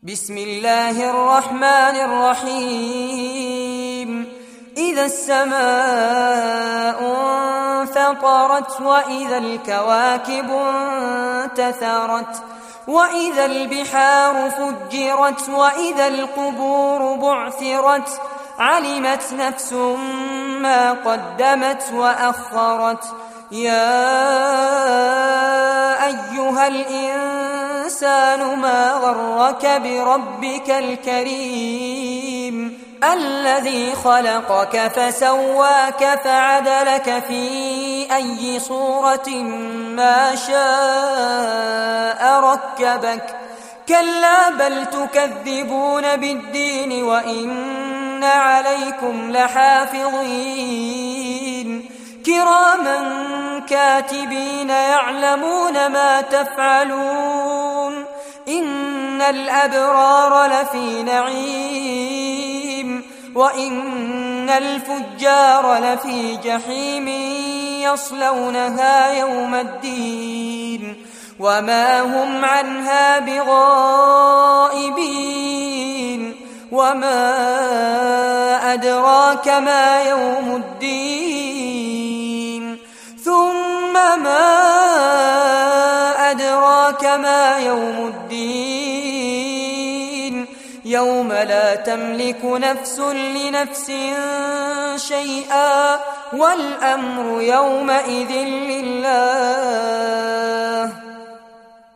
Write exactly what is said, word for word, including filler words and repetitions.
بسم الله الرحمن الرحيم إذا السماء انفطرت وإذا الكواكب انتثرت وإذا البحار فجرت وإذا القبور بعثرت علمت نفس ما قدمت وأخرت يا أيها الإنسان ما غرك بربك الكريم الذي خلقك فسواك فعدلك في أي صورة ما شاء ركبك كلا بل تكذبون بالدين وإن عليكم لحافظين كراما كاتبين يعلمون ما تفعلون إن الأبرار لفي نعيم وإن الفجار لفي جحيم يصلونها يوم الدين وما هم عنها بغائبين وما أدراك ما يوم الدين ثم ما أدراك ما يوم الدين يوم لا تملك نفس لنفس شيئا والأمر يومئذ لله